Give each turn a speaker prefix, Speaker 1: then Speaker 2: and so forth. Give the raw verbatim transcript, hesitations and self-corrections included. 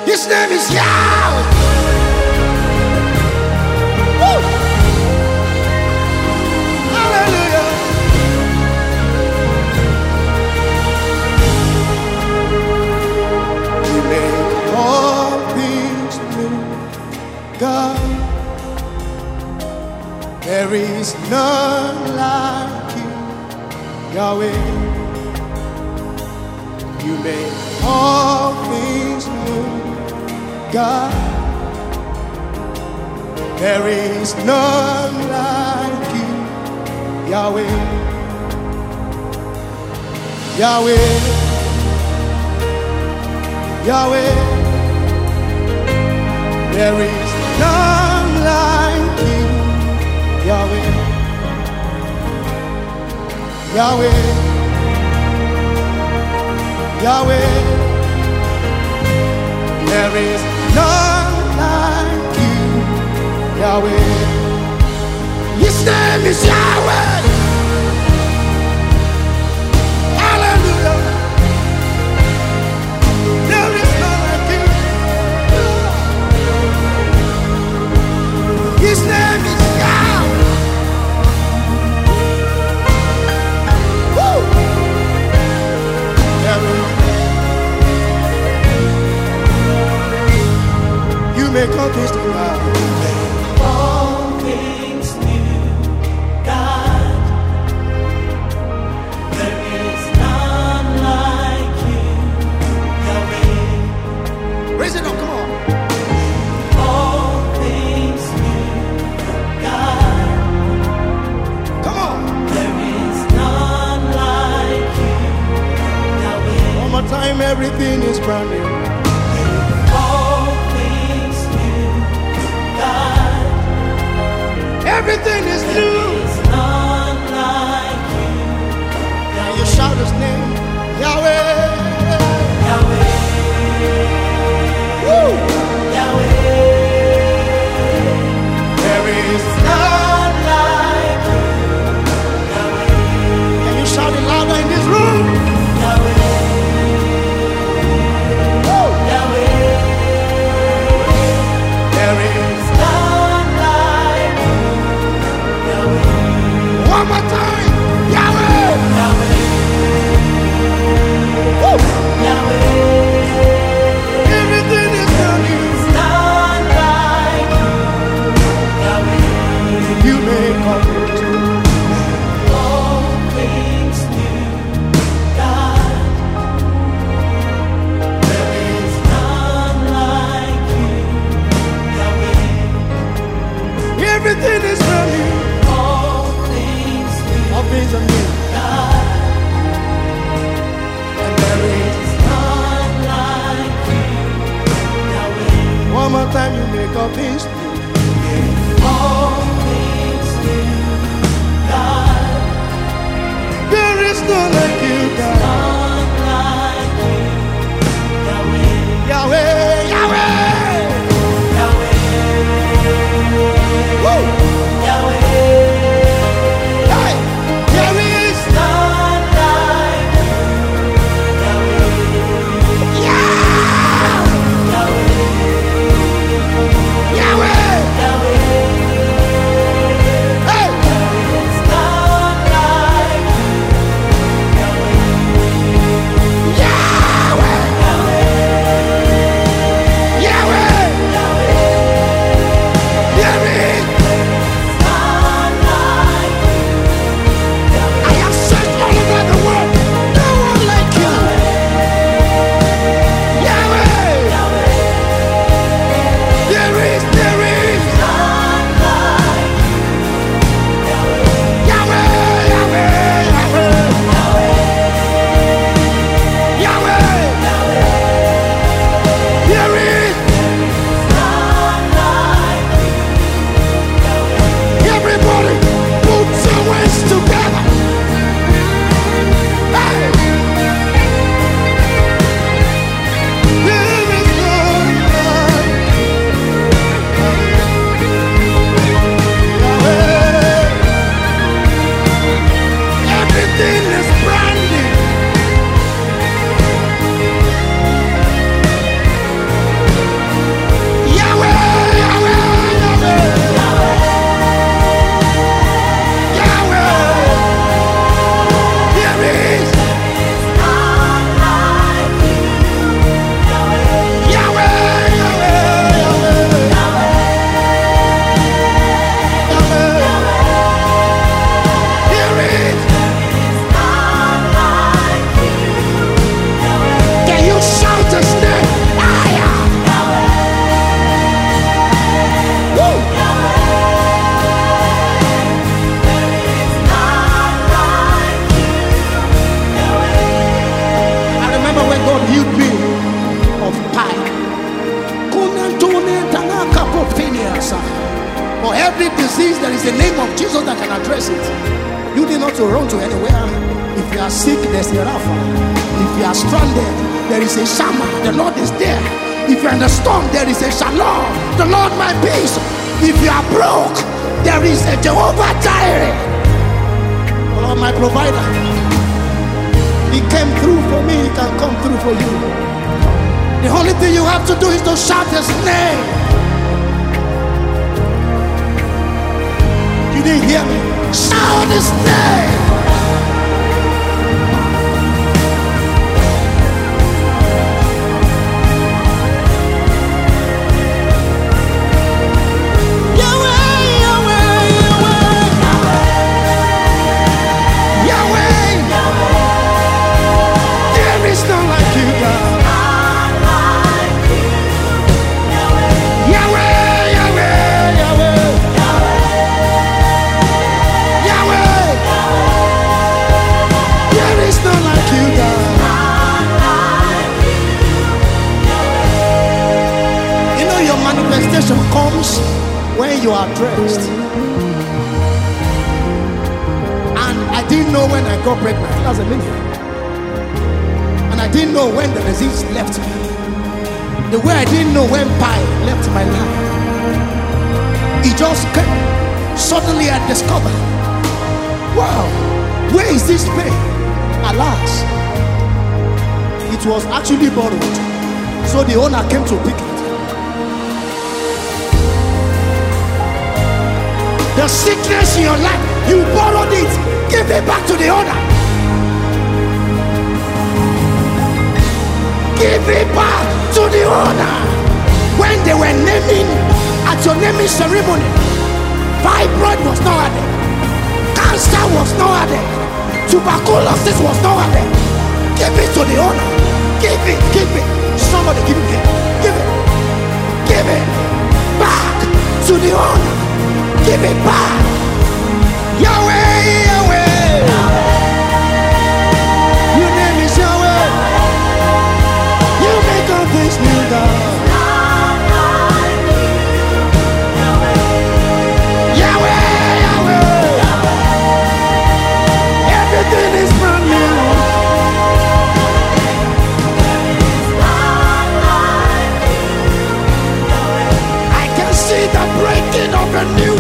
Speaker 1: His name is Yahweh. Woo! Hallelujah. You make all things new, God. There is none like you, Yahweh. You make all things new, God. There is none like you, Yahweh. Yahweh, Yahweh. There is none like you, Yahweh. Yahweh, Yahweh. There is none like you, Yahweh. His name is Yahweh. Hallelujah. There is none like you. His name is Yahweh. Woo. There is. You make all things new.
Speaker 2: All things new, God. There is none like you, Yahweh.
Speaker 1: Raise it up, come on.
Speaker 2: All things new, God.
Speaker 1: Come on.
Speaker 2: There is none like you, Yahweh.
Speaker 1: One more time, everything is brand new.
Speaker 2: All things new, God.
Speaker 1: Everything is
Speaker 2: There
Speaker 1: new.
Speaker 2: is none like you,
Speaker 1: And you shout his name, Yahweh.
Speaker 2: Yahweh.
Speaker 1: Woo.
Speaker 2: Yahweh.
Speaker 1: There is
Speaker 2: None like you, Yahweh.
Speaker 1: and you shout it louder in this room.
Speaker 2: Yahweh.
Speaker 1: Woo.
Speaker 2: Yahweh.
Speaker 1: There is
Speaker 2: None like you, Yahweh.
Speaker 1: one more time, Yahweh.
Speaker 2: Yahweh.
Speaker 1: Woo.
Speaker 2: Yahweh.
Speaker 1: Everything is brand new.
Speaker 2: None like you, Yahweh.
Speaker 1: You make all things new.
Speaker 2: All things new, God. There is none like you, Yahweh.
Speaker 1: Everything is brand new.
Speaker 2: All things new,
Speaker 1: All things are new.
Speaker 2: God.
Speaker 1: And there is
Speaker 2: None like you, Yahweh.
Speaker 1: one more time, you make all things new.
Speaker 2: All things new, God.
Speaker 1: There is none like you, God.
Speaker 2: None like you, Yahweh.
Speaker 1: Yahweh, Yahweh.
Speaker 2: Yahweh.
Speaker 1: Woo.
Speaker 2: Yahweh.
Speaker 1: Hey, there is
Speaker 2: None like you, Yahweh.
Speaker 1: Yah.
Speaker 2: Yahweh.
Speaker 1: Yahweh. disease, there is a name of Jesus that can address it. You need not to run to anywhere. If you are sick, there's a Rapha. If you are stranded, there is a Shammah. The Lord is there. If you are in the storm, there is a Shalom. The Lord my peace. If you are broke, there is a Jehovah Jireh. The Lord my provider. He came through for me. He can come through for you. The only thing you have to do is to shout His name. You didn't hear me. Shout His name. Comes when you are dressed. And I didn't know when I got pregnant. That's a minute. And I didn't know when the disease left me. The way I didn't know when pie left my life. It just came. Suddenly I discovered, wow, where is this pain? Alas, it was actually borrowed. So the owner came to pick it. The sickness in your life, you borrowed it. Give it back to the owner. Give it back to the owner. When they were naming at your naming ceremony, fibroid was not added, cancer was not added, tuberculosis was not added. Give it to the owner. Give it, give it. Somebody give it. Give it. Give it back to the owner. Give it back. Yahweh, Yahweh. Your name is Yahweh. You make all things new, God. Yahweh, Yahweh. Everything is brand new. I can see the breaking of a new